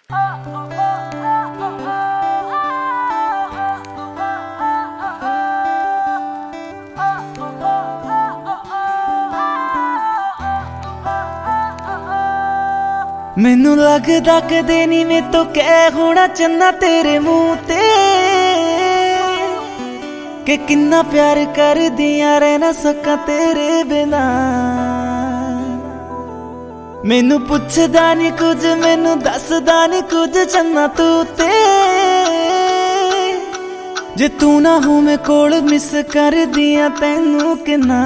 मैनू लगदा कदे नी मैं तो कह होना चन्ना तेरे मुंह ते कि किन्ना प्यार कर दिया रह ना सका तेरे बिना। मैनू पुछदा नी कुछ मैनू दसदा नी कुछ चन्ना तू ते जे तू ना हो मैं कोल मिस कर दिया तैनू किन्ना।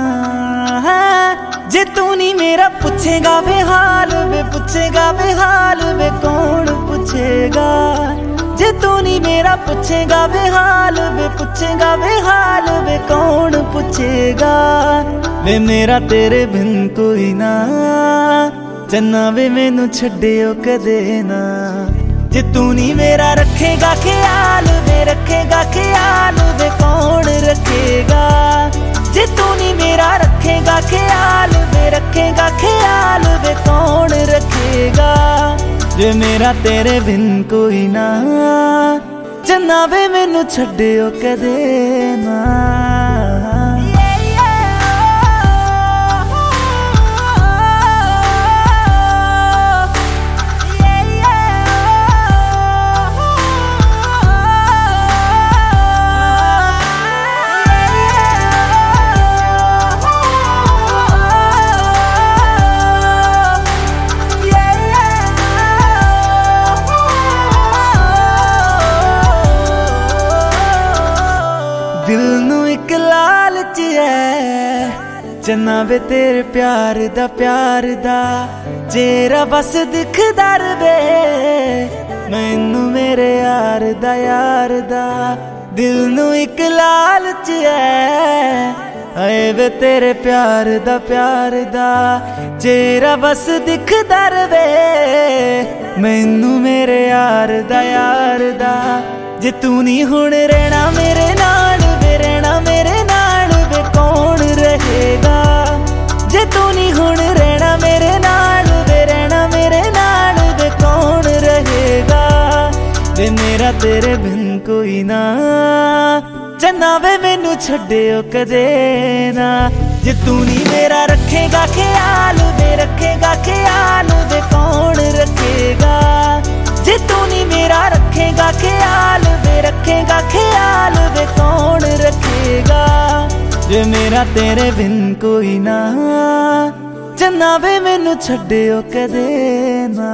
जे तू नहीं मेरा पूछेगा बेहाल वे पूछेगा बेहाल वे कौन पूछेगा। जे तू नहीं मेरा पूछेगा बेहाल वे पूछेगा बेहाल वे कौन पूछेगा। वे मेरा तेरे बिन कोई ना चन्ना वे मैनू छड्डियो कदे ना। जे तू नहीं मेरा रखेगा ख्याल वे रखेगा ख्याल वे कौन रखेगा। जे तू नहीं मेरा रखेगा ख्याल वे रखेगा ख्याल वे कौन रखेगा। जे मेरा तेरे बिन कोई ना चन्ना वे मैनू छड्डियो कदे ना। दिल नू एक लालच है चन्ना वे तेरे प्यार दा चेहरा बस दिखदा रवे मैनू मेरे यार दा। दिल नू एक लालच है आए वे तेरे प्यार दा चेहरा बस दिखदा रवे मैनू मेरे यार दा। जे तू नहीं हुण रहना मेरे नाल वे रहना मेरे नाल वे कौन रहेगा। जे तू नहीं हुण रहना मेरे नाल वे रहना मेरे नाल वे कौन रहेगा। वे मेरा तेरे बिन कोई ना चन्ना वे मैनू छड्डियो कदे ना। जे तू नहीं मेरा रखेगा ख्याल वे रखेगा ख्याल वे कौन रखेगा। जे तू नहीं मेरा रखेगा ख्याल वे रखेगा ख्याल वे कौन रखेगा। जे मेरा तेरे बिन कोई ना चन्ना वे मैनू छड्डियो कदे ना।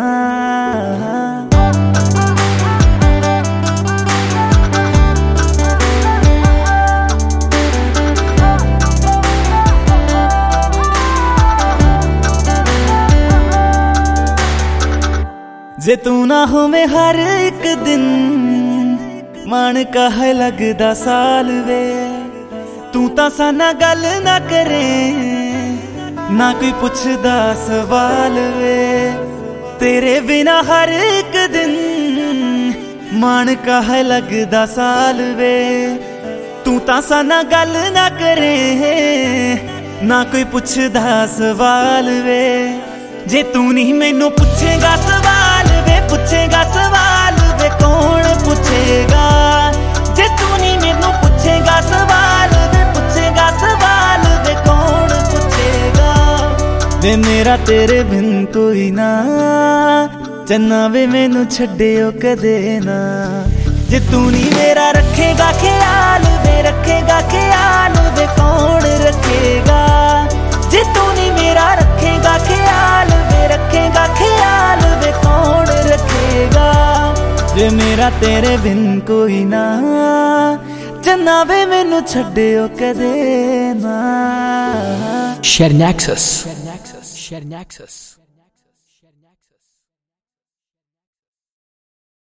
जे तू ना हो मैं हर एक दिन मान कह लगदा साल वे। तू ता साना गल ना करे ना कोई पुछदा सवाल वे। तेरे बिना हर एक दिन मान कह लगदा साल वे। तू ता साना गल ना करे ना कोई पुछदा सवाल वे। जे तू नहीं मैनू पूछेगा सवाल वे पूछेगा सवाल वे कौन पूछेगा। जे तू नहीं मैनू पूछेगा सवाल वे पूछेगा सवाल वे कौन पूछेगा। वे मेरा तेरे बिन कोई ना चन्ना वे मैनू छड्डियो कदे ना। जे तू नहीं मेरा रखेगा ख्याल वे रखेगा ख्याल वे कौन रखेगा। जे तू नहीं मेरा रखेगा ख्याल वे रखेगा ख्याल वे कौन रखेगा। जे मेरा तेरे बिन कोई ना चन्ना वे मैनू छड्डियो कदे ना। Share Nexus.